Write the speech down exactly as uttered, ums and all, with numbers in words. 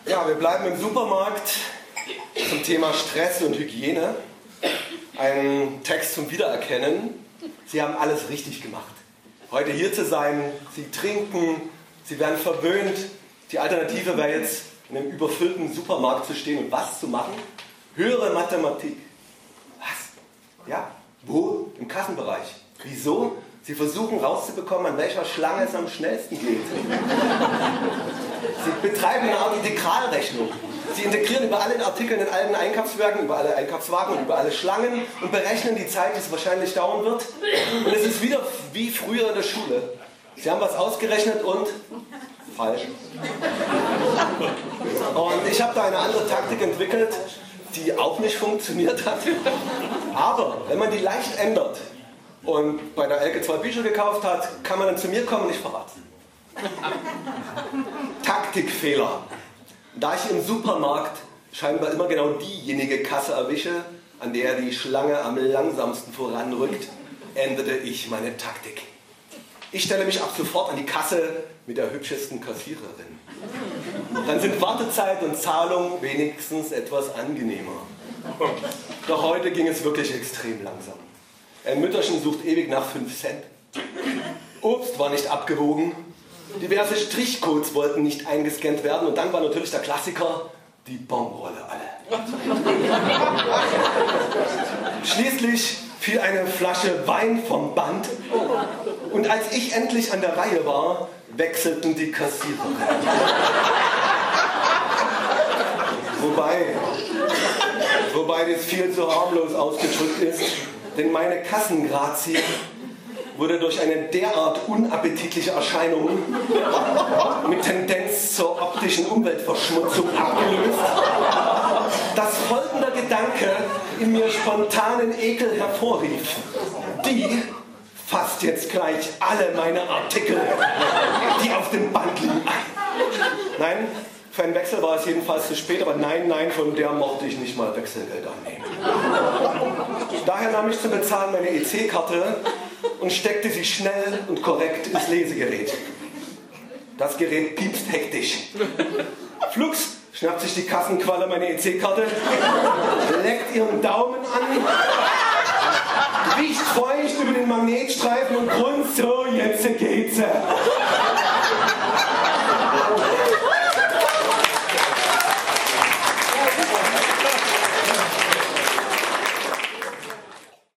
Ja, wir bleiben im Supermarkt zum Thema Stress und Hygiene. Ein Text zum Wiedererkennen. Sie haben alles richtig gemacht. Heute hier zu sein, Sie trinken, Sie werden verwöhnt. Die Alternative wäre jetzt, in einem überfüllten Supermarkt zu stehen und was zu machen? Höhere Mathematik. Was? Ja, wo? Im Kassenbereich. Wieso? Sie versuchen rauszubekommen, an welcher Schlange es am schnellsten geht. Sie betreiben eine Art Integralrechnung. Sie integrieren über alle Artikel in allen Einkaufswerken, über alle Einkaufswagen und über alle Schlangen und berechnen die Zeit, die es wahrscheinlich dauern wird. Und es ist wieder wie früher in der Schule. Sie haben was ausgerechnet und falsch. Und ich habe da eine andere Taktik entwickelt, die auch nicht funktioniert hat. Aber wenn man die leicht ändert und bei der Elke zwei Bücher gekauft hat, kann man dann zu mir kommen und ich verrate. Taktikfehler. Da ich im Supermarkt scheinbar immer genau diejenige Kasse erwische, an der die Schlange am langsamsten voranrückt, änderte ich meine Taktik. Ich stelle mich ab sofort an die Kasse mit der hübschesten Kassiererin. Dann sind Wartezeit und Zahlung wenigstens etwas angenehmer. Doch heute ging es wirklich extrem langsam. Ein Mütterchen sucht ewig nach fünf Cent. Obst war nicht abgewogen. Diverse Strichcodes wollten nicht eingescannt werden. Und dann war natürlich der Klassiker, die Bonrolle alle. Schließlich fiel eine Flasche Wein vom Band. Und als ich endlich an der Reihe war, wechselten die Kassierer. Wobei, wobei das viel zu harmlos ausgedrückt ist, denn meine Kassengrazie wurde durch eine derart unappetitliche Erscheinung mit Tendenz zur optischen Umweltverschmutzung abgelöst, dass folgender Gedanke in mir spontanen Ekel hervorrief. Die fasst jetzt gleich alle meine Artikel, die auf dem Band liegen, ein. Nein, für einen Wechsel war es jedenfalls zu spät, aber nein, nein, von der mochte ich nicht mal Wechselgeld annehmen. Daher nahm ich zum Bezahlen meine E C-Karte und steckte sie schnell und korrekt ins Lesegerät. Das Gerät piepst hektisch. Flugs schnappt sich die Kassenqualle meine E C-Karte, leckt ihren Daumen an, riecht feucht über den Magnetstreifen und grunzt, so, jetzt geht's.